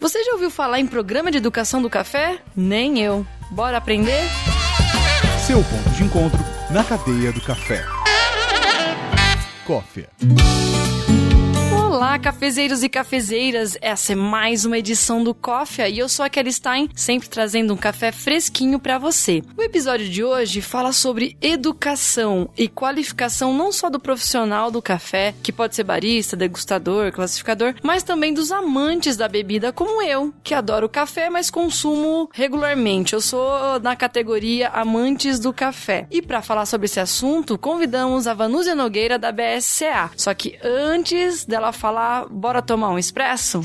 Você já ouviu falar em programa de educação do café? Nem eu. Bora aprender? Seu ponto de encontro na cadeia do café. Coffea. Olá, cafezeiros e cafezeiras! Essa é mais uma edição do Coffea e eu sou a Kelly Stein, sempre trazendo um café fresquinho pra você. O episódio de hoje fala sobre educação e qualificação não só do profissional do café, que pode ser barista, degustador, classificador, mas também dos amantes da bebida como eu, que adoro café, mas consumo regularmente. Eu sou na categoria amantes do café. E pra falar sobre esse assunto, convidamos a Vanúzia Nogueira da BSCA. Só que antes dela falar, bora tomar um expresso?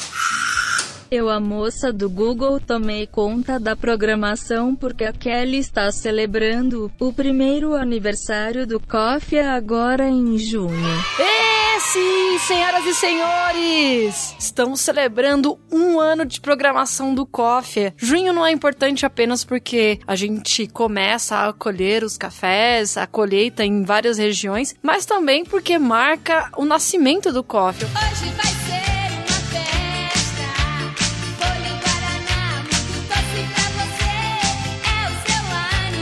Eu, a moça do Google, tomei conta da programação porque a Kelly está celebrando o primeiro aniversário do Coffea agora em junho. Sim, senhoras e senhores! Estamos celebrando 1 ano de programação do Coffea. Junho não é importante apenas porque a gente começa a colher os cafés, a colheita em várias regiões, mas também porque marca o nascimento do Coffea. Hoje vai ser uma festa, folha em Guaraná, muito doce pra você, é o seu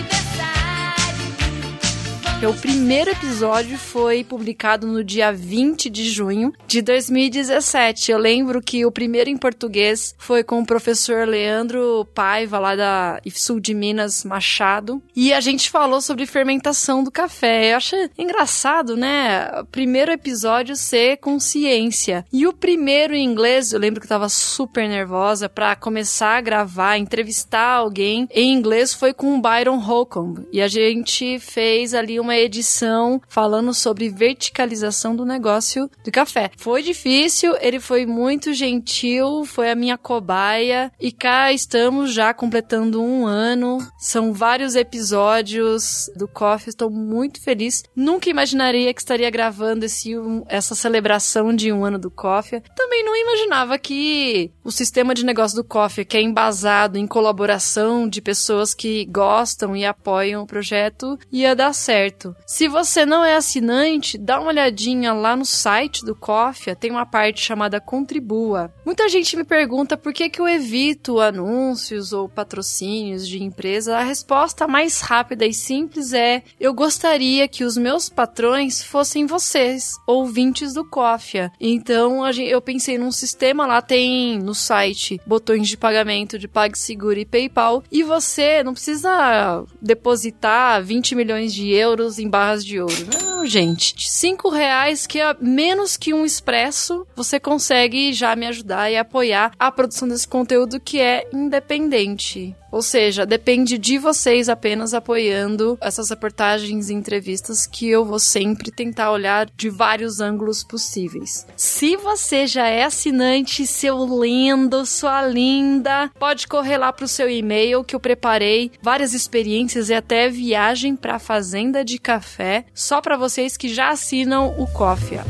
aniversário. O primeiro episódio foi publicado no dia 20 de junho de 2017. Eu lembro que o primeiro em português foi com o professor Leandro Paiva, lá da Sul de Minas, Machado. E a gente falou sobre fermentação do café. Eu acho engraçado, né? O primeiro episódio ser com ciência. E o primeiro em inglês, eu lembro que eu tava super nervosa pra começar a gravar, entrevistar alguém em inglês, foi com o Byron Holcomb. E a gente fez ali uma edição falando sobre verticalização do negócio do café. Foi difícil, ele foi muito gentil, foi a minha cobaia e cá estamos já completando 1 ano. São vários episódios do Coffea, estou muito feliz. Nunca imaginaria que estaria gravando essa celebração de 1 ano do Coffea. Também não imaginava que o sistema de negócio do Coffea, que é embasado em colaboração de pessoas que gostam e apoiam o projeto, ia dar certo. Se você não é assinante, dá uma olhadinha lá no site do Coffea, tem uma parte chamada Contribua. Muita gente me pergunta por que eu evito anúncios ou patrocínios de empresa. A resposta mais rápida e simples é: eu gostaria que os meus patrões fossem vocês, ouvintes do Coffea. Então eu pensei num sistema, lá tem no site botões de pagamento de PagSeguro e PayPal, e você não precisa depositar 20 milhões de euros em barras de ouro. Não, gente. De R$5, que é menos que um expresso, você consegue já me ajudar e apoiar a produção desse conteúdo que é independente. Ou seja, depende de vocês apenas apoiando essas reportagens e entrevistas que eu vou sempre tentar olhar de vários ângulos possíveis. Se você já é assinante, seu lindo, sua linda, pode correr lá pro seu e-mail que eu preparei várias experiências e até viagem pra fazenda de café só para vocês que já assinam o Coffea.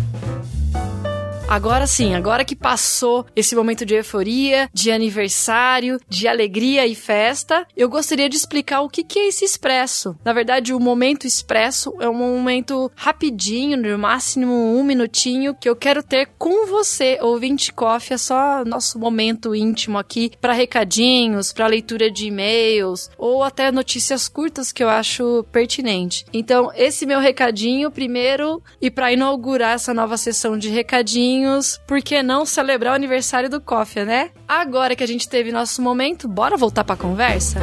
Agora sim, agora que passou esse momento de euforia, de aniversário, de alegria e festa, eu gostaria de explicar o que é esse expresso. Na verdade, o momento expresso é um momento rapidinho, no máximo 1 minutinho, que eu quero ter com você, ouvinte Coffea, só nosso momento íntimo aqui, para recadinhos, para leitura de e-mails, ou até notícias curtas que eu acho pertinente. Então, esse meu recadinho primeiro, e para inaugurar essa nova sessão de recadinhos, por que não celebrar o aniversário do Coffea, né? Agora que a gente teve nosso momento, bora voltar pra conversa?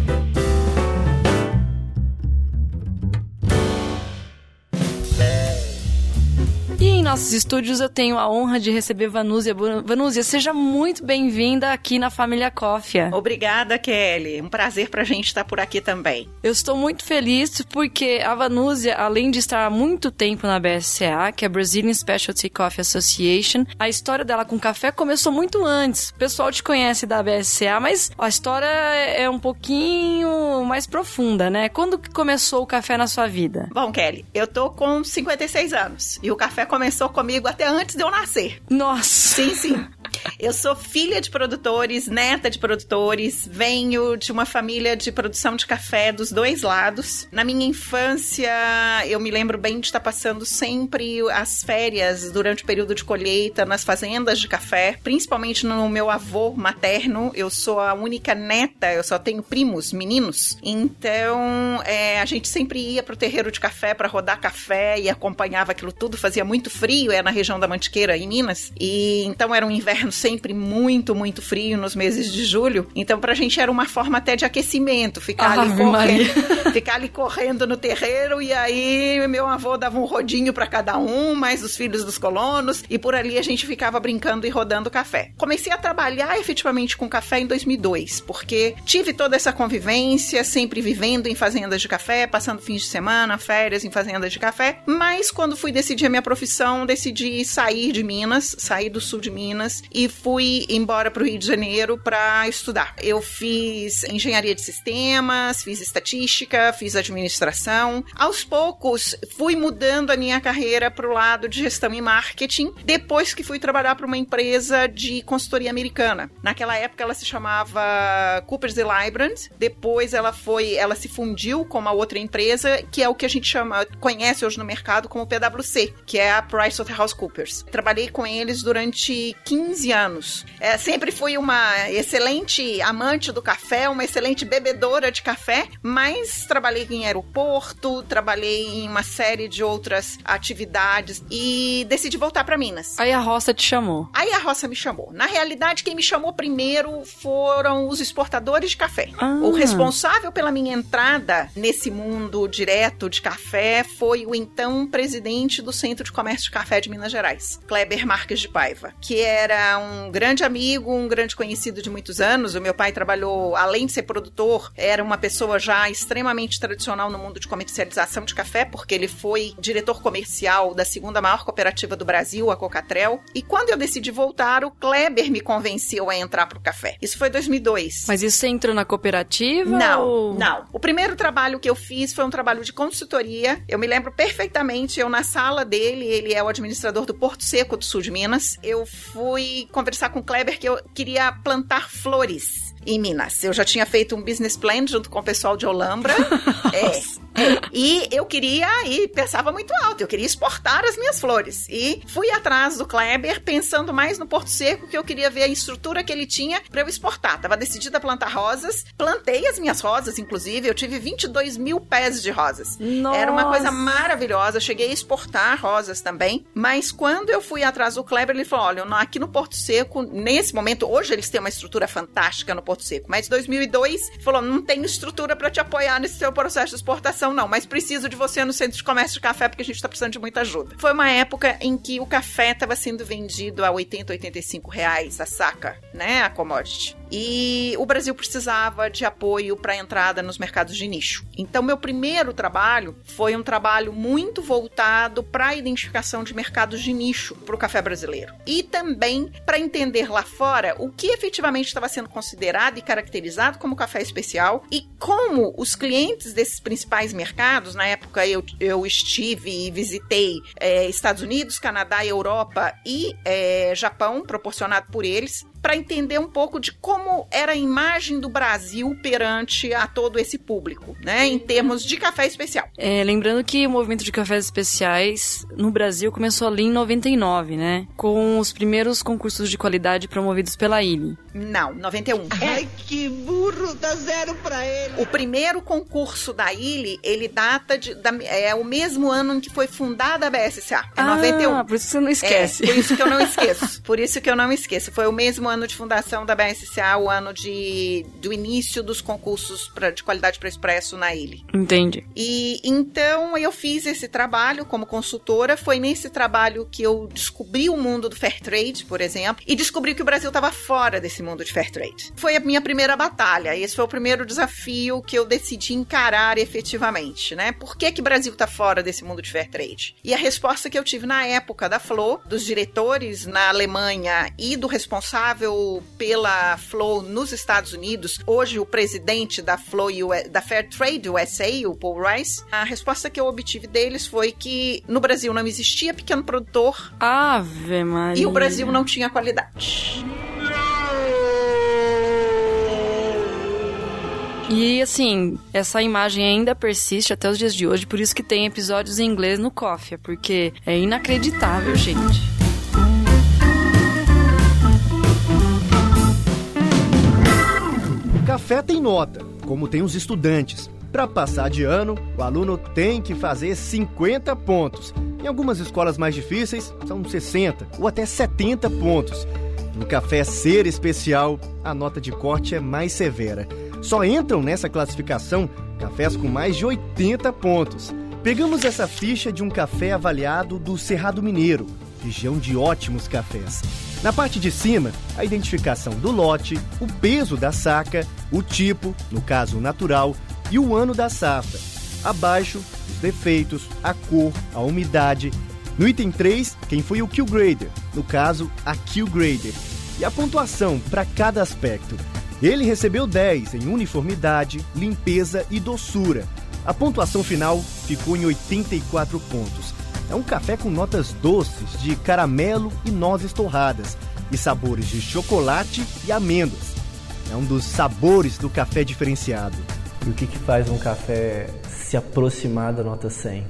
E em nossos estúdios eu tenho a honra de receber Vanúzia. Vanúzia, seja muito bem-vinda aqui na família Coffea. Obrigada, Kelly. Um prazer pra gente estar por aqui também. Eu estou muito feliz porque a Vanúzia, além de estar há muito tempo na BSCA, que é a Brazilian Specialty Coffee Association, a história dela com café começou muito antes. O pessoal te conhece da BSCA, mas a história é um pouquinho mais profunda, né? Quando que começou o café na sua vida? Bom, Kelly, eu tô com 56 anos e o café começou comigo até antes de eu nascer. Nossa! Sim, sim. Eu sou filha de produtores, neta de produtores, venho de uma família de produção de café dos dois lados. Na minha infância, eu me lembro bem de estar passando sempre as férias durante o período de colheita nas fazendas de café, principalmente no meu avô materno. Eu sou a única neta, eu só tenho primos, meninos. Então, a gente sempre ia pro terreiro de café para rodar café e acompanhava aquilo tudo. Fazia muito frio, na região da Mantiqueira, em Minas. E então era um inverno sempre muito, muito frio nos meses de julho. Então, pra gente era uma forma até de aquecimento, ficar ali correndo no terreiro, e aí meu avô dava um rodinho pra cada um, mais os filhos dos colonos, e por ali a gente ficava brincando e rodando café. Comecei a trabalhar efetivamente com café em 2002, porque tive toda essa convivência, sempre vivendo em fazendas de café, passando fins de semana, férias em fazendas de café, mas quando fui decidir a minha profissão, decidi sair de Minas, sair do sul de Minas, e fui embora pro Rio de Janeiro para estudar. Eu fiz engenharia de sistemas, fiz estatística, fiz administração. Aos poucos, fui mudando a minha carreira pro lado de gestão e marketing, depois que fui trabalhar para uma empresa de consultoria americana. Naquela época, ela se chamava Coopers & Lybrand. Depois, ela se fundiu com uma outra empresa, que é o que a gente conhece hoje no mercado como PwC, que é a PricewaterhouseCoopers. Trabalhei com eles durante 15 anos. Sempre fui uma excelente amante do café, uma excelente bebedora de café, mas trabalhei em aeroporto, trabalhei em uma série de outras atividades e decidi voltar para Minas. Aí a roça te chamou. Aí a roça me chamou. Na realidade, quem me chamou primeiro foram os exportadores de café. O responsável pela minha entrada nesse mundo direto de café foi o então presidente do Centro de Comércio de Café de Minas Gerais, Kleber Marques de Paiva, que era um grande amigo, um grande conhecido de muitos anos. O meu pai trabalhou, além de ser produtor, era uma pessoa já extremamente tradicional no mundo de comercialização de café, porque ele foi diretor comercial da segunda maior cooperativa do Brasil, a Cocatrel. E quando eu decidi voltar, o Kleber me convenceu a entrar pro café. Isso foi 2002. Mas isso você entrou na cooperativa? Não. O primeiro trabalho que eu fiz foi um trabalho de consultoria. Eu me lembro perfeitamente, eu na sala dele, ele é o administrador do Porto Seco do sul de Minas. Eu fui conversar com o Kleber que eu queria plantar flores em Minas. Eu já tinha feito um business plan junto com o pessoal de Olambra. E eu queria, e pensava muito alto, eu queria exportar as minhas flores. E fui atrás do Kleber, pensando mais no Porto Seco, que eu queria ver a estrutura que ele tinha para eu exportar. Tava decidida a plantar rosas, plantei as minhas rosas, inclusive, eu tive 22 mil pés de rosas. Nossa. Era uma coisa maravilhosa, cheguei a exportar rosas também, mas quando eu fui atrás do Kleber, ele falou, olha, aqui no Porto Seco, nesse momento, hoje eles têm uma estrutura fantástica no Porto Seco, mas em 2002, falou, não tenho estrutura para te apoiar nesse seu processo de exportação não, mas preciso de você no Centro de Comércio de Café porque a gente tá precisando de muita ajuda. Foi uma época em que o café estava sendo vendido a 80, 85 reais a saca, né, a commodity. E o Brasil precisava de apoio para entrada nos mercados de nicho. Então, meu primeiro trabalho foi um trabalho muito voltado para a identificação de mercados de nicho para o café brasileiro. E também para entender lá fora o que efetivamente estava sendo considerado e caracterizado como café especial e como os clientes desses principais mercados, na época eu estive e visitei Estados Unidos, Canadá, Europa e Japão, proporcionado por eles, para entender um pouco de como era a imagem do Brasil perante a todo esse público, né, em termos de café especial. Lembrando que o movimento de cafés especiais no Brasil começou ali em 99, né, com os primeiros concursos de qualidade promovidos pela Illy. Não, 91. Ai, que burro, dá 0 pra ele. O primeiro concurso da Illy, ele data é o mesmo ano em que foi fundada a BSCA, 91. Por isso que você não esquece. Por isso que eu não esqueço. Por isso que eu não esqueço. Foi o mesmo ano de fundação da BSCA, o ano do início dos concursos de qualidade para expresso na Illy. Entendi. E então eu fiz esse trabalho como consultora. Foi nesse trabalho que eu descobri o mundo do fair trade, por exemplo, e descobri que o Brasil estava fora desse mundo de fair trade. Foi a minha primeira batalha. Esse foi o primeiro desafio que eu decidi encarar efetivamente, né? Por que o Brasil está fora desse mundo de fair trade? E a resposta que eu tive na época da Flor, dos diretores na Alemanha e do responsável responsável pela Flow nos Estados Unidos, hoje o presidente da Flow da Fair Trade USA, o Paul Rice, a resposta que eu obtive deles foi que no Brasil não existia pequeno produtor. Ave Maria. E o Brasil não tinha qualidade. E assim, essa imagem ainda persiste até os dias de hoje, por isso que tem episódios em inglês no Coffee, porque é inacreditável, gente. O café tem nota, como tem os estudantes. Para passar de ano, o aluno tem que fazer 50 pontos. Em algumas escolas mais difíceis, são 60 ou até 70 pontos. No café ser especial, a nota de corte é mais severa. Só entram nessa classificação cafés com mais de 80 pontos. Pegamos essa ficha de um café avaliado do Cerrado Mineiro, região de ótimos cafés. Na parte de cima, a identificação do lote, o peso da saca, o tipo, no caso natural, e o ano da safra. Abaixo, os defeitos, a cor, a umidade. No item 3, quem foi o Q Grader, no caso, a Q Grader. E a pontuação para cada aspecto. Ele recebeu 10 em uniformidade, limpeza e doçura. A pontuação final ficou em 84 pontos. É um café com notas doces de caramelo e nozes torradas e sabores de chocolate e amêndoas. É um dos sabores do café diferenciado. E o que faz um café se aproximar da nota 100?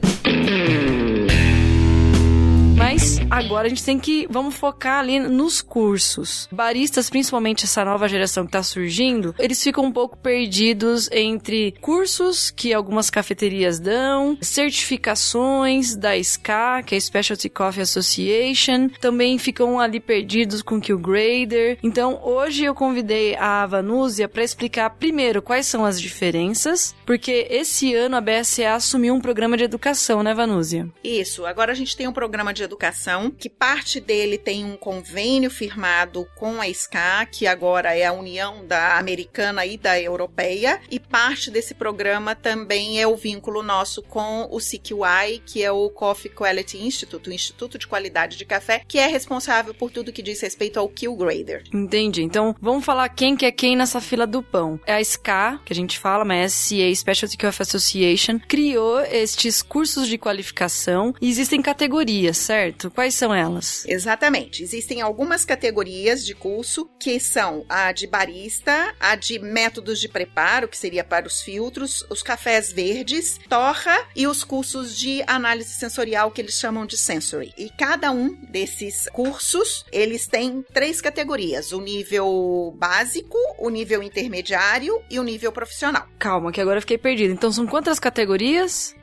Mas agora a gente vamos focar ali nos cursos. Baristas, principalmente essa nova geração que tá surgindo, eles ficam um pouco perdidos entre cursos que algumas cafeterias dão, certificações da SCA, que é a Specialty Coffee Association, também ficam ali perdidos com o Q Grader. Então hoje eu convidei a Vanúzia para explicar primeiro quais são as diferenças, porque esse ano a BSA assumiu um programa de educação, né, Vanúzia? Isso, agora a gente tem um programa de educação, que parte dele tem um convênio firmado com a SCA, que agora é a união da americana e da europeia, e parte desse programa também é o vínculo nosso com o CQI, que é o Coffee Quality Institute, o Instituto de Qualidade de Café, que é responsável por tudo que diz respeito ao Q Grader. Entendi. Então, vamos falar quem que é quem nessa fila do pão. É a SCA, que a gente fala, mas SCA, Specialty Coffee Association, criou estes cursos de qualificação e existem categorias, certo? Quais são elas? Exatamente. Existem algumas categorias de curso, que são a de barista, a de métodos de preparo, que seria para os filtros, os cafés verdes, torra e os cursos de análise sensorial, que eles chamam de sensory. E cada um desses cursos, eles têm 3 categorias: o nível básico, o nível intermediário e o nível profissional. Calma, que agora eu fiquei perdida. Então são quantas categorias?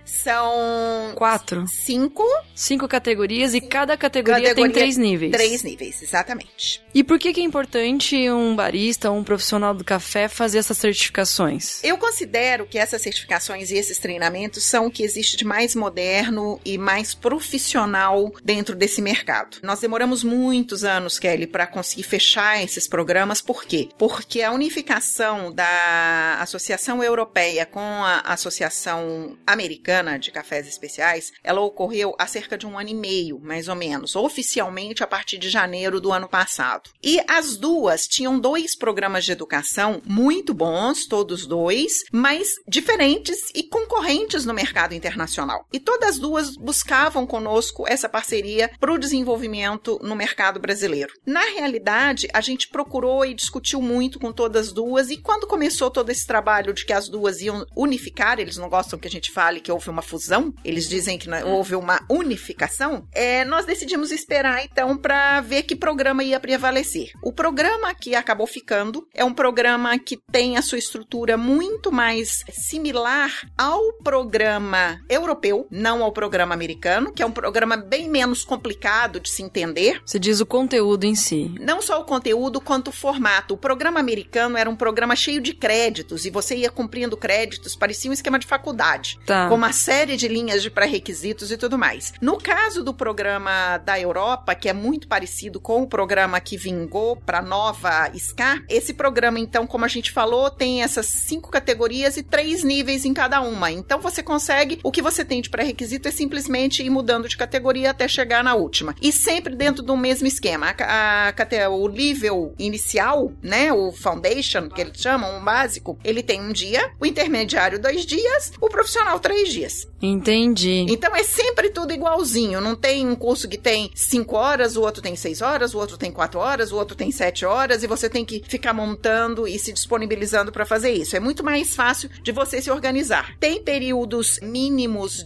São 4. 5. 5 categorias e cada categoria tem 3 níveis. 3 níveis, exatamente. E por que é importante um barista, um profissional do café fazer essas certificações? Eu considero que essas certificações e esses treinamentos são o que existe de mais moderno e mais profissional dentro desse mercado. Nós demoramos muitos anos, Kelly, para conseguir fechar esses programas. Por quê? Porque a unificação da Associação Europeia com a Associação Americana de Cafés Especiais, ela ocorreu há cerca de 1 ano e meio, mais ou menos, oficialmente a partir de janeiro do ano passado. E as duas tinham 2 programas de educação muito bons, todos 2, mas diferentes e concorrentes no mercado internacional. E todas as duas buscavam conosco essa parceria para o desenvolvimento no mercado brasileiro. Na realidade, a gente procurou e discutiu muito com todas as duas, e quando começou todo esse trabalho de que as duas iam unificar, eles não gostam que a gente fale que houve uma fusão, eles dizem que houve uma unificação, nós decidimos esperar então para ver que programa ia prevalecer. O programa que acabou ficando é um programa que tem a sua estrutura muito mais similar ao programa europeu, não ao programa americano, que é um programa bem menos complicado de se entender. Você diz o conteúdo em si. Não só o conteúdo, quanto o formato. O programa americano era um programa cheio de créditos, e você ia cumprindo créditos, parecia um esquema de faculdade. Tá. Com uma uma série de linhas de pré-requisitos e tudo mais. No caso do programa da Europa, que é muito parecido com o programa que vingou para a nova SCA, esse programa, então, como a gente falou, tem essas 5 categorias e 3 níveis em cada uma. Então, você consegue, o que você tem de pré-requisito é simplesmente ir mudando de categoria até chegar na última. E sempre dentro do mesmo esquema. O nível inicial, né, o foundation, que eles chamam, o básico, ele tem 1 dia, o intermediário 2 dias, o profissional 3 dias. Entendi. Então é sempre tudo igualzinho, não tem um curso que tem 5 horas, o outro tem 6 horas, o outro tem 4 horas, o outro tem 7 horas, e você tem que ficar montando e se disponibilizando para fazer isso. É muito mais fácil de você se organizar. Tem períodos mínimos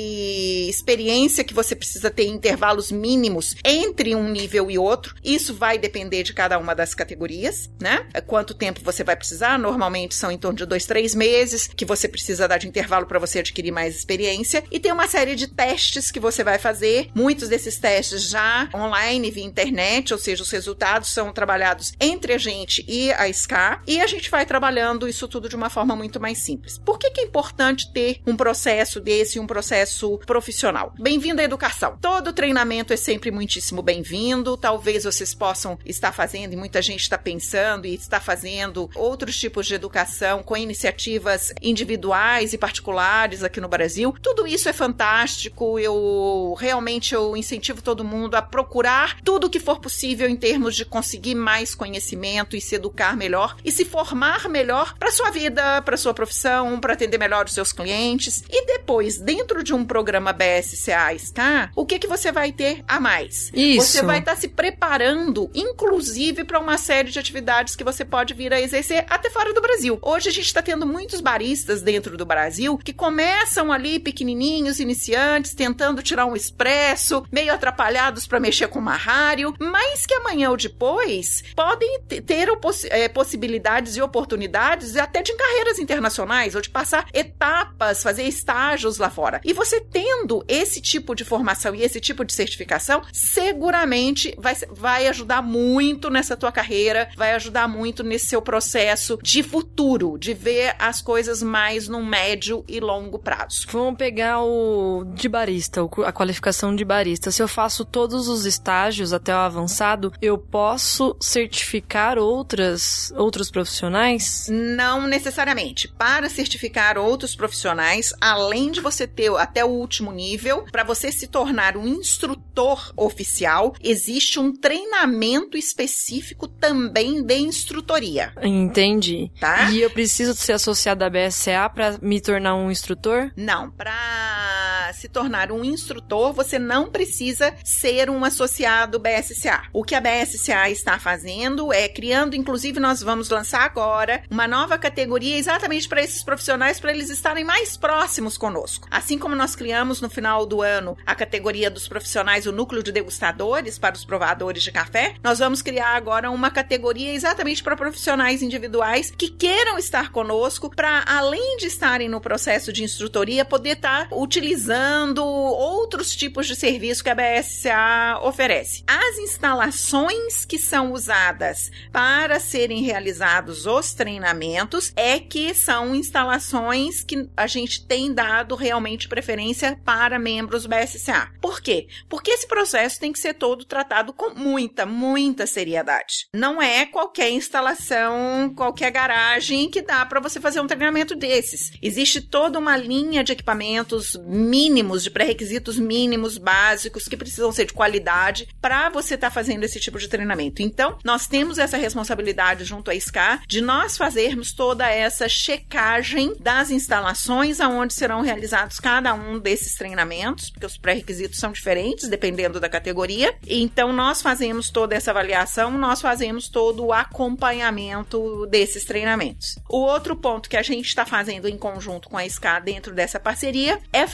de experiência que você precisa ter, intervalos mínimos entre um nível e outro. Isso vai depender de cada uma das categorias, né? Quanto tempo você vai precisar? Normalmente são em torno de 2, 3 meses que você precisa dar de intervalo para você adquirir mais experiência. E tem uma série de testes que você vai fazer. Muitos desses testes já online via internet, ou seja, os resultados são trabalhados entre a gente e a SCA, e a gente vai trabalhando isso tudo de uma forma muito mais simples. Por que é importante ter um processo desse, um processo profissional? Bem-vindo à educação. Todo treinamento é sempre muitíssimo bem-vindo. Talvez vocês possam estar fazendo, e muita gente está pensando e está fazendo outros tipos de educação com iniciativas individuais e particulares aqui no Brasil. Tudo isso é fantástico. Eu incentivo todo mundo a procurar tudo o que for possível em termos de conseguir mais conhecimento e se educar melhor e se formar melhor para sua vida, para sua profissão, para atender melhor os seus clientes. E depois, dentro de um programa BSCA-SCA, o que você vai ter a mais? Isso. Você vai estar se preparando, inclusive, para uma série de atividades que você pode vir a exercer até fora do Brasil. Hoje a gente está tendo muitos baristas dentro do Brasil que começam ali pequenininhos, iniciantes, tentando tirar um expresso, meio atrapalhados para mexer com o marrário, mas que amanhã ou depois podem ter possibilidades e oportunidades até de carreiras internacionais ou de passar etapas, fazer estágios lá fora. E você tendo esse tipo de formação e esse tipo de certificação, seguramente vai ajudar muito nessa tua carreira, vai ajudar muito nesse seu processo de futuro, de ver as coisas mais no médio e longo prazo. Vamos pegar o de barista, a qualificação de barista. Se eu faço todos os estágios até o avançado, eu posso certificar outros profissionais? Não necessariamente. Para certificar outros profissionais, além de você ter até o último nível, para você se tornar um instrutor oficial, existe um treinamento específico também de instrutoria. Entendi. Tá? E eu preciso ser associado à BSCA para me tornar um instrutor? Não. Para se tornar um instrutor, você não precisa ser um associado BSCA. O que a BSCA está fazendo é criando, inclusive nós vamos lançar agora, uma nova categoria exatamente para esses profissionais, para eles estarem mais próximos conosco. Assim como nós criamos no final do ano a categoria dos profissionais, o núcleo de degustadores para os provadores de café, nós vamos criar agora uma categoria exatamente para profissionais individuais que queiram estar conosco para, além de estarem no processo de instrutoria, poder estar utilizando outros tipos de serviço que a BSCA oferece. As instalações que são usadas para serem realizados os treinamentos é que são instalações que a gente tem dado realmente preferência para membros BSCA. Por quê? Porque esse processo tem que ser todo tratado com muita seriedade. Não é qualquer instalação, qualquer garagem que dá para você fazer um treinamento desses. Existe toda uma linha de equipamentos mínimos, de pré-requisitos mínimos, básicos, que precisam ser de qualidade para você estar fazendo esse tipo de treinamento. Então, nós temos essa responsabilidade junto à SCA de nós fazermos toda essa checagem das instalações aonde serão realizados cada um desses treinamentos, porque os pré-requisitos são diferentes dependendo da categoria. Então, nós fazemos toda essa avaliação, nós fazemos todo o acompanhamento desses treinamentos. O outro ponto que a gente está fazendo em conjunto com a SCA dentro dessa parceria é fazer a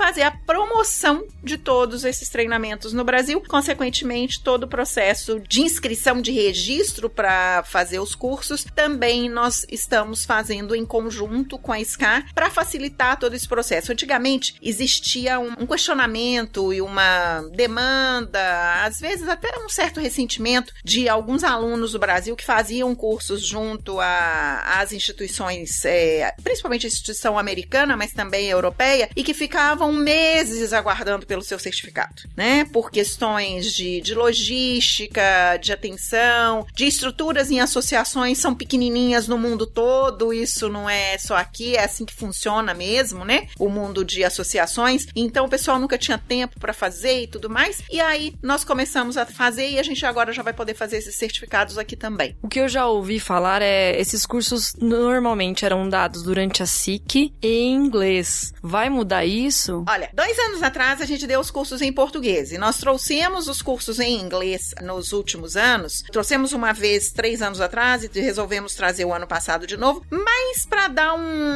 promoção de todos esses treinamentos no Brasil. Consequentemente, todo o processo de inscrição, de registro para fazer os cursos, também nós estamos fazendo em conjunto com a SCAR para facilitar todo esse processo. Antigamente, existia um questionamento e uma demanda, às vezes até um certo ressentimento de alguns alunos do Brasil que faziam cursos junto às instituições, principalmente a instituição americana, mas também europeia, e que ficavam meses aguardando pelo seu certificado, né? Por questões de logística, de atenção, de estruturas em associações são pequenininhas no mundo todo, isso não é só aqui, é assim que funciona mesmo, né? O mundo de associações. Então o pessoal nunca tinha tempo para fazer e tudo mais. E aí nós começamos a fazer e a gente agora já vai poder fazer esses certificados aqui também. O que eu já ouvi falar esses cursos normalmente eram dados durante a SIC em inglês. Vai mudar isso? Olha, 2 anos atrás a gente deu os cursos em português e nós trouxemos os cursos em inglês nos últimos anos. Trouxemos uma vez 3 anos atrás e resolvemos trazer o ano passado de novo, mas para dar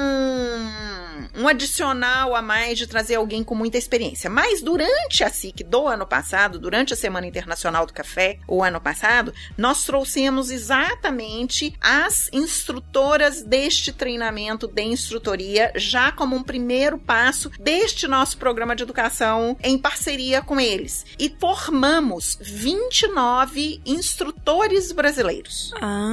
um adicional a mais de trazer alguém com muita experiência. Mas durante a SIC do ano passado, durante a Semana Internacional do Café, o ano passado, nós trouxemos exatamente as instrutoras deste treinamento de instrutoria, já como um primeiro passo deste nosso programa de educação em parceria com eles. E formamos 29 instrutores brasileiros.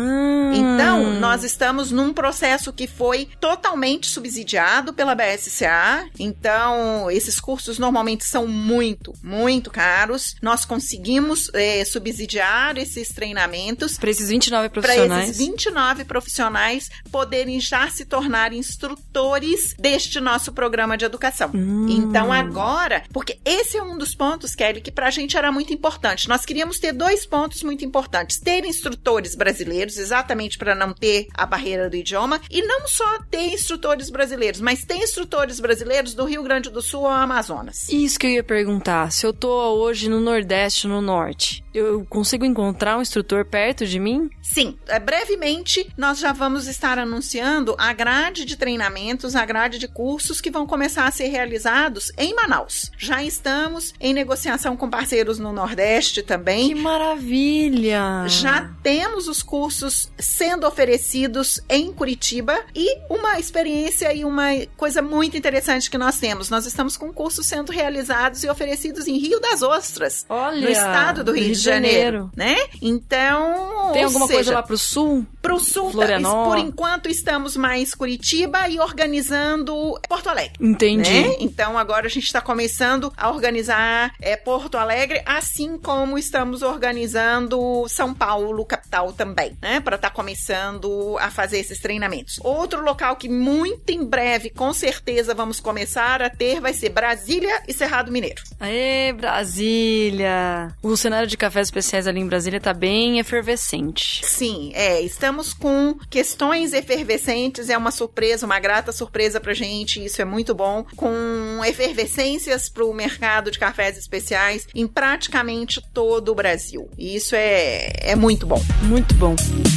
Então, nós estamos num processo que foi totalmente subsidiado pela BSCA. Então, esses cursos normalmente são muito, muito caros. Nós conseguimos subsidiar esses treinamentos para esses 29 profissionais. Para esses 29 profissionais poderem já se tornar instrutores deste nosso programa de educação. Então, agora, porque esse é um dos pontos, Kelly, que pra gente era muito importante. Nós queríamos ter 2 pontos muito importantes. Ter instrutores brasileiros, exatamente para não ter a barreira do idioma, e não só ter instrutores brasileiros, mas ter instrutores brasileiros do Rio Grande do Sul ao Amazonas. Isso que eu ia perguntar. Se eu tô hoje no Nordeste, no Norte, eu consigo encontrar um instrutor perto de mim? Sim. Brevemente, nós já vamos estar anunciando a grade de treinamentos, a grade de cursos que vão começar a ser realizados em Manaus. Já estamos em negociação com parceiros no Nordeste também. Que maravilha! Já temos os cursos sendo oferecidos em Curitiba e uma experiência e uma coisa muito interessante que nós temos. Nós estamos com cursos sendo realizados e oferecidos em Rio das Ostras, no estado do Rio de Janeiro, né? Então, tem alguma coisa lá pro sul? Pro sul, por enquanto estamos mais Curitiba e organizando Porto Alegre. Entendi. Né? Então agora a gente está começando a organizar Porto Alegre, assim como estamos organizando São Paulo, capital também, né? Para estar começando a fazer esses treinamentos. Outro local que muito em breve, com certeza, vamos começar a ter vai ser Brasília e Cerrado Mineiro. Aê, Brasília! O cenário de cafés especiais ali em Brasília tá bem efervescente. Sim, estamos com questões efervescentes, é uma surpresa, uma grata surpresa pra gente, isso é muito bom, com efervescências pro mercado de cafés especiais em praticamente todo o Brasil. E isso é muito bom. Muito bom.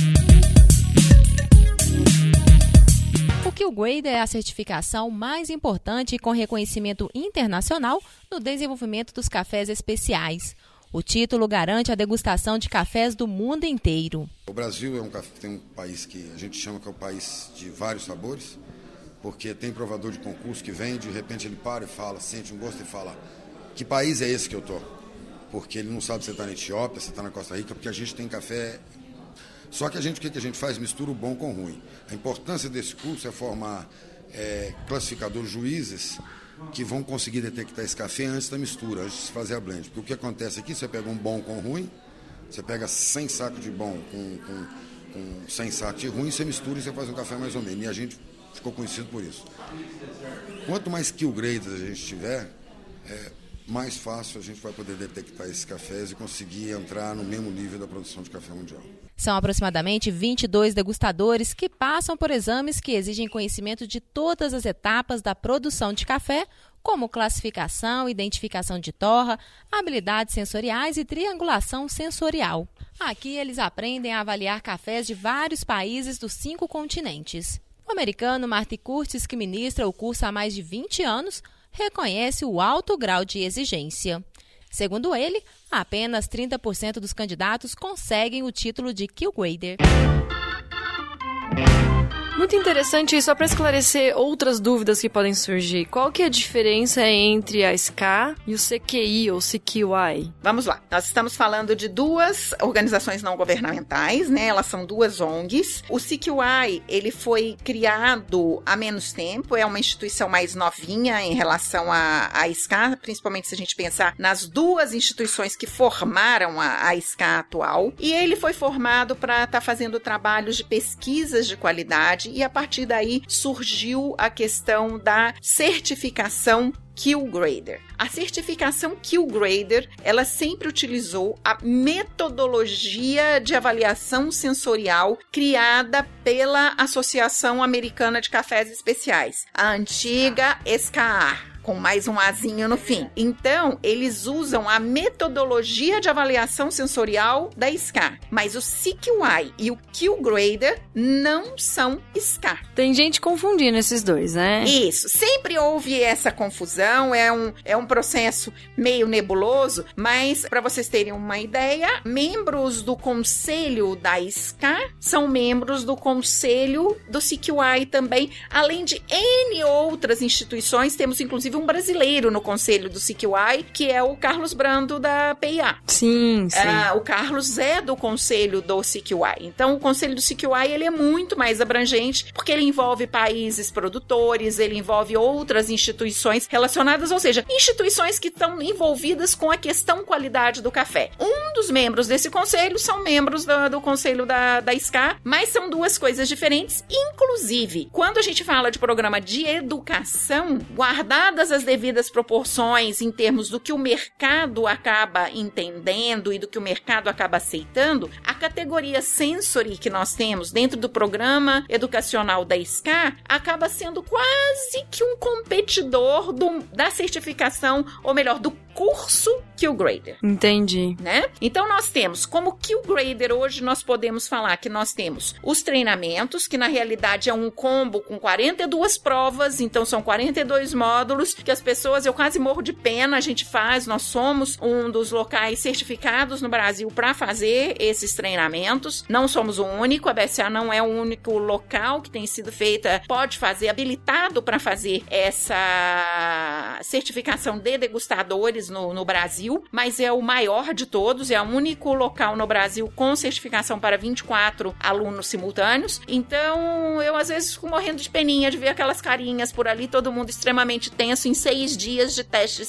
O Q-Grade é a certificação mais importante com reconhecimento internacional no desenvolvimento dos cafés especiais. O título garante a degustação de cafés do mundo inteiro. O Brasil tem um país que a gente chama que é o país de vários sabores, porque tem provador de concurso que vem, de repente ele para e fala, sente um gosto e fala, que país é esse que eu tô? Porque ele não sabe se você está na Etiópia, se está na Costa Rica, porque a gente tem café. Só que o que a gente faz? Mistura o bom com o ruim. A importância desse curso é formar classificadores, juízes, que vão conseguir detectar esse café antes da mistura, antes de fazer a blend. Porque o que acontece aqui, você pega um bom com ruim, você pega 100 sacos de bom com 100 sacos de ruim, você mistura e você faz um café mais ou menos. E a gente ficou conhecido por isso. Quanto mais kill grades a gente tiver, mais fácil a gente vai poder detectar esses cafés e conseguir entrar no mesmo nível da produção de café mundial. São aproximadamente 22 degustadores que passam por exames que exigem conhecimento de todas as etapas da produção de café, como classificação, identificação de torra, habilidades sensoriais e triangulação sensorial. Aqui eles aprendem a avaliar cafés de vários países dos 5 continentes. O americano Marty Curtis, que ministra o curso há mais de 20 anos, reconhece o alto grau de exigência. Segundo ele, apenas 30% dos candidatos conseguem o título de Q Grader. Muito interessante, só para esclarecer outras dúvidas que podem surgir. Qual que é a diferença entre a SCA e o CQI ou CQI? Vamos lá. Nós estamos falando de duas organizações não governamentais, né? Elas são duas ONGs. O CQI, ele foi criado há menos tempo, é uma instituição mais novinha em relação à SCA, principalmente se a gente pensar nas duas instituições que formaram a SCA atual. E ele foi formado para estar fazendo trabalhos de pesquisas de qualidade e a partir daí surgiu a questão da certificação Q Grader. A certificação Q Grader, ela sempre utilizou a metodologia de avaliação sensorial criada pela Associação Americana de Cafés Especiais, a antiga SCA, com mais um azinho no fim. Então, eles usam a metodologia de avaliação sensorial da SCA, mas o CQI e o Q Grader não são SCA. Tem gente confundindo esses dois, né? Isso. Sempre houve essa confusão, é um processo meio nebuloso, mas para vocês terem uma ideia, membros do conselho da SCA são membros do conselho do CQI também, além de N outras instituições. Temos inclusive um brasileiro no conselho do CQI, que é o Carlos Brando da PIA. Sim, sim. O Carlos é do conselho do CQI. Então, o conselho do CQI, ele é muito mais abrangente, porque ele envolve países produtores, ele envolve outras instituições relacionadas, ou seja, instituições que estão envolvidas com a questão qualidade do café. Um dos membros desse conselho são membros do conselho da SCA, mas são duas coisas diferentes. Inclusive, quando a gente fala de programa de educação, guardadas as devidas proporções em termos do que o mercado acaba entendendo e do que o mercado acaba aceitando, a categoria Sensory que nós temos dentro do programa educacional da SCA acaba sendo quase que um competidor da certificação, ou melhor, do curso Q Grader. Entendi. Né? Então nós temos, como Q Grader hoje nós podemos falar que nós temos os treinamentos, que na realidade é um combo com 42 provas, então são 42 módulos, que as pessoas, eu quase morro de pena, a gente faz, nós somos um dos locais certificados no Brasil para fazer esses treinamentos, não somos o único, a BSA não é o único local que tem sido feita, pode fazer, habilitado para fazer essa certificação de degustadores no Brasil, mas é o maior de todos, é o único local no Brasil com certificação para 24 alunos simultâneos. Então, eu às vezes fico morrendo de peninha de ver aquelas carinhas por ali, todo mundo extremamente tenso em 6 dias de testes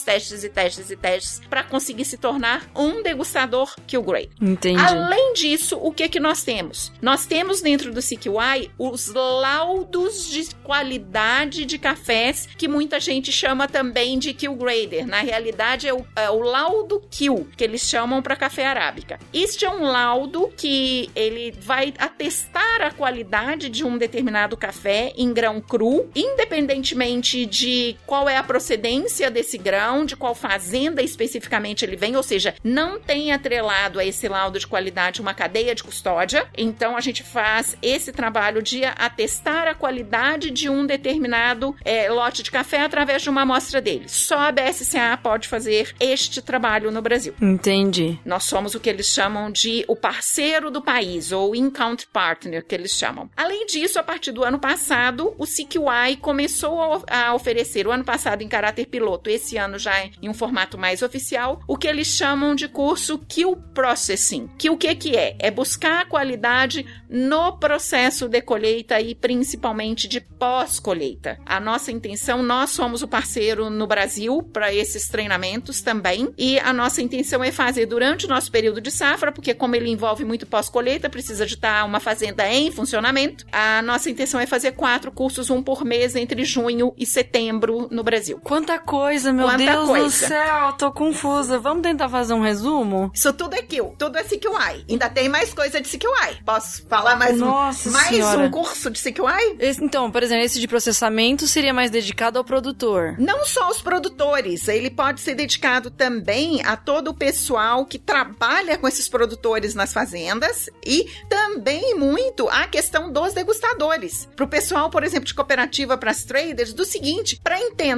para conseguir se tornar um degustador Q Grader. Entendi. Além disso, o que nós temos? Nós temos dentro do CQI os laudos de qualidade de cafés, que muita gente chama também de Q Grader. Na realidade, é o laudo Q, que eles chamam para café arábica. Este é um laudo que ele vai atestar a qualidade de um determinado café em grão cru, independentemente de qual é a procedência desse grão, de qual fazenda especificamente ele vem, ou seja, não tem atrelado a esse laudo de qualidade uma cadeia de custódia. Então, a gente faz esse trabalho de atestar a qualidade de um determinado lote de café através de uma amostra dele. Só a BSCA pode fazer este trabalho no Brasil. Entendi. Nós somos o que eles chamam de o parceiro do país, ou in-country partner, que eles chamam. Além disso, a partir do ano passado, o CQI começou a oferecer, o ano passado em caráter piloto, esse ano já em um formato mais oficial, o que eles chamam de curso Q Processing. Que o que é? É buscar a qualidade no processo de colheita e principalmente de pós-colheita. A nossa intenção, nós somos o parceiro no Brasil para esses treinamentos também, e a nossa intenção é fazer durante o nosso período de safra, porque como ele envolve muito pós-colheita, precisa de estar uma fazenda em funcionamento, a nossa intenção é fazer 4 cursos, um por mês, entre junho e setembro no Brasil. Quanta coisa, meu Deus do céu, tô confusa. Vamos tentar fazer um resumo? Isso tudo é Q, tudo é CQI. Ainda tem mais coisa de CQI. Posso falar mais um curso de CQI? Então, por exemplo, esse de processamento seria mais dedicado ao produtor. Não só aos produtores, ele pode ser dedicado também a todo o pessoal que trabalha com esses produtores nas fazendas e também muito a questão dos degustadores. Para o pessoal, por exemplo, de cooperativa para as traders, do seguinte, para entender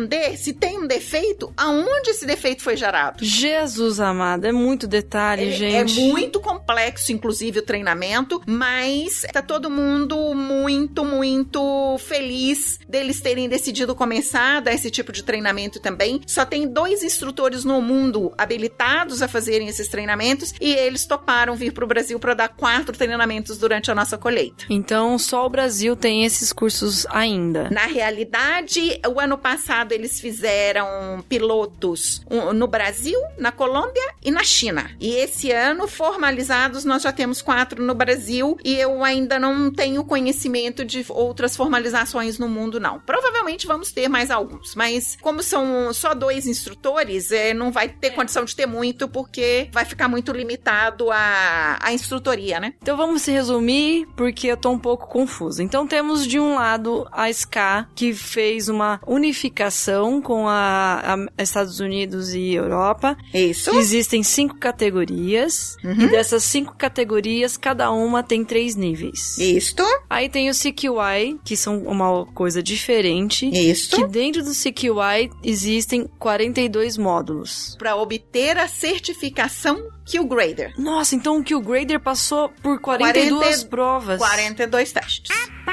entender se tem um defeito, aonde esse defeito foi gerado. Jesus amado, é muito detalhe, gente. É muito complexo, inclusive, o treinamento, mas tá todo mundo muito, muito feliz deles terem decidido começar a dar esse tipo de treinamento também. Só tem 2 instrutores no mundo habilitados a fazerem esses treinamentos e eles toparam vir pro Brasil para dar 4 treinamentos durante a nossa colheita. Então, só o Brasil tem esses cursos ainda. Na realidade, o ano passado eles fizeram pilotos no Brasil, na Colômbia e na China. E esse ano, formalizados, nós já temos 4 no Brasil e eu ainda não tenho conhecimento de outras formalizações no mundo, não. Provavelmente vamos ter mais alguns, mas como são só 2 instrutores, não vai ter condição de ter muito, porque vai ficar muito limitado a instrutoria, né? Então vamos se resumir, porque eu tô um pouco confusa. Então temos de um lado a SCA, que fez uma unificação com a Estados Unidos e Europa. Isso. Existem 5 categorias, e dessas 5 categorias, cada uma tem 3 níveis. Isto. Aí tem o CQI, que são uma coisa diferente. Isto. Que dentro do CQI existem 42 módulos. Para obter a certificação Q-Grader. Nossa, então o Q-Grader passou por 42 provas. 42 testes.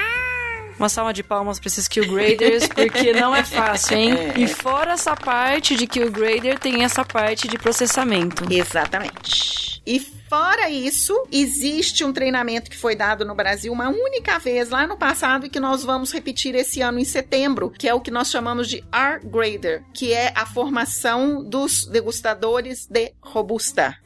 Uma salva de palmas para esses Q-Graders, porque não é fácil, hein? E fora essa parte de Q-Grader, tem essa parte de processamento. Exatamente. E fora isso, existe um treinamento que foi dado no Brasil uma única vez lá no passado e que nós vamos repetir esse ano em setembro, que é o que nós chamamos de R-Grader, que é a formação dos degustadores de Robusta.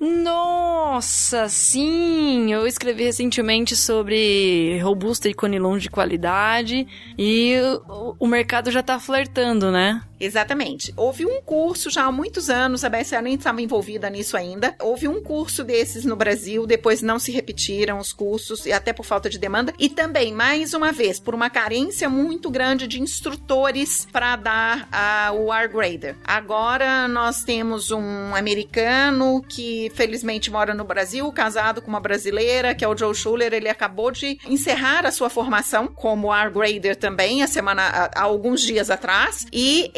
Nossa, sim! Eu escrevi recentemente sobre Robusta e Conilon de qualidade e o mercado já tá flertando, né? Exatamente. Houve um curso já há muitos anos, a BSA nem estava envolvida nisso ainda. Houve um curso desses no Brasil, depois não se repetiram os cursos, e até por falta de demanda. E também, mais uma vez, por uma carência muito grande de instrutores para dar o R-Grader. Agora nós temos um americano que felizmente mora no Brasil, casado com uma brasileira, que é o Joe Schuller. Ele acabou de encerrar a sua formação como R-Grader também, há alguns dias atrás, e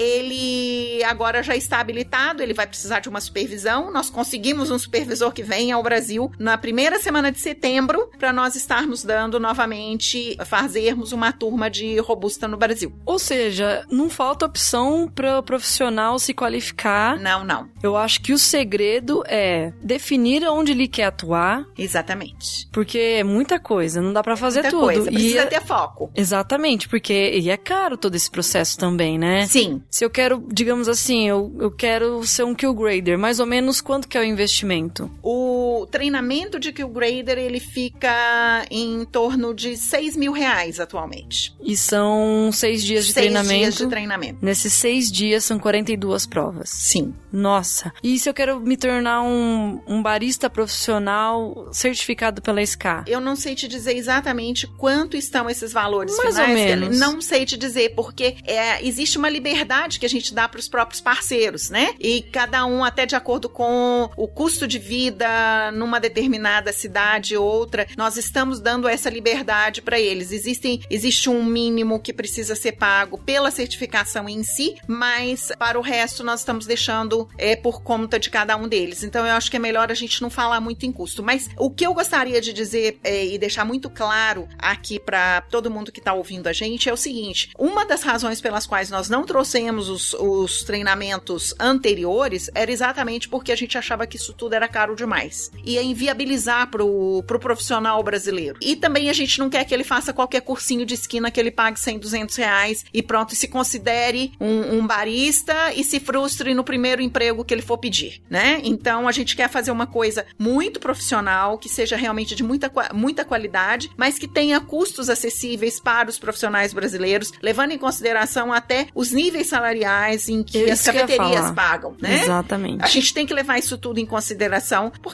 ele agora já está habilitado, ele vai precisar de uma supervisão. Nós conseguimos um supervisor que vem ao Brasil na primeira semana de setembro para nós estarmos dando novamente, fazermos uma turma de Robusta no Brasil. Ou seja, não falta opção para o profissional se qualificar. Não. Eu acho que o segredo é definir onde ele quer atuar. Exatamente. Porque é muita coisa, não dá para fazer tudo. Coisa. Precisa ter foco. Exatamente, porque é caro todo esse processo também, né? Sim. Se eu quero, digamos assim, eu quero ser um Q-Grader, mais ou menos quanto que é o investimento? O treinamento de Q-Grader, ele fica em torno de R$6.000 atualmente. E são 6 dias de treinamento? 6 dias de treinamento. Nesses 6 dias são 42 provas? Sim. Nossa. E se eu quero me tornar um barista profissional certificado pela SCA? Eu não sei te dizer exatamente quanto estão esses valores mais finais. Ou menos. Não sei te dizer, porque existe uma liberdade que a gente dá para os próprios parceiros, né? E cada um, até de acordo com o custo de vida numa determinada cidade ou outra, nós estamos dando essa liberdade para eles. Existe um mínimo que precisa ser pago pela certificação em si, mas para o resto nós estamos deixando por conta de cada um deles. Então eu acho que é melhor a gente não falar muito em custo. Mas o que eu gostaria de dizer e deixar muito claro aqui para todo mundo que está ouvindo a gente é o seguinte: uma das razões pelas quais nós não trouxemos os treinamentos anteriores era exatamente porque a gente achava que isso tudo era caro demais. Ia inviabilizar pro profissional brasileiro. E também a gente não quer que ele faça qualquer cursinho de esquina que ele pague R$100, R$200 e pronto, e se considere um barista e se frustre no primeiro emprego que ele for pedir, né? Então a gente quer fazer uma coisa muito profissional, que seja realmente de muita qualidade, mas que tenha custos acessíveis para os profissionais brasileiros, levando em consideração até os níveis salariais em que as cafeterias pagam, né? Exatamente. A gente tem que levar isso tudo em consideração, porque senão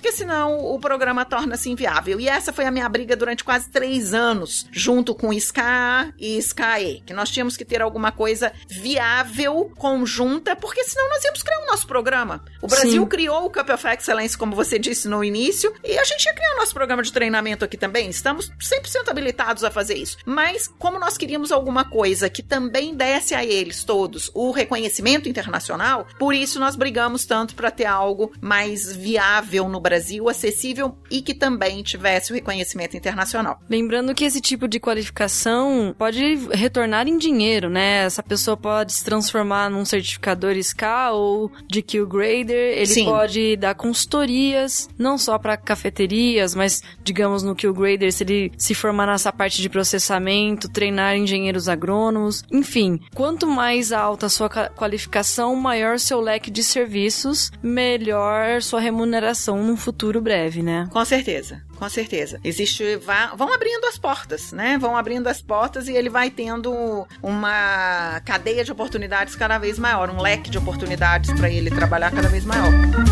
então o programa torna-se inviável. E essa foi a minha briga durante quase 3 anos, junto com SCA e SCAE, que nós tínhamos que ter alguma coisa viável, conjunta, porque senão nós íamos criar o nosso programa. O Brasil criou o Cup of Excellence, como você disse no início, e a gente ia criar o nosso programa de treinamento aqui também. Estamos 100% habilitados a fazer isso. Mas, como nós queríamos alguma coisa que também desse a eles todos o reconhecimento internacional, por isso nós brigamos tanto para ter algo mais viável no Brasil, acessível e que também tivesse o reconhecimento internacional. Lembrando que esse tipo de qualificação pode retornar em dinheiro, né? Essa pessoa pode se transformar num certificador SCA ou de Q-Grader, ele pode dar consultorias, não só para cafeterias, mas, digamos, no Q-Grader, se ele se formar nessa parte de processamento, treinar engenheiros agrônomos, enfim, quanto mais alta a sua qualificação, maior seu leque de serviços, melhor sua remuneração num futuro breve, né? Com certeza. Com certeza. Vão abrindo as portas, né? Vão abrindo as portas e ele vai tendo uma cadeia de oportunidades cada vez maior, um leque de oportunidades para ele trabalhar cada vez maior.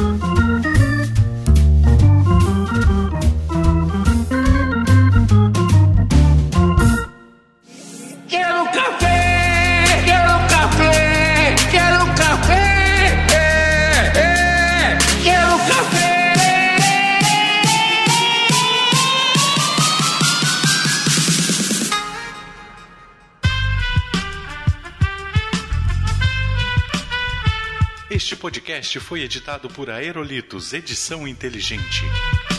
Quero café! Quero café! Quero café! Quero café! Este podcast foi editado por Aerolitos Edição Inteligente.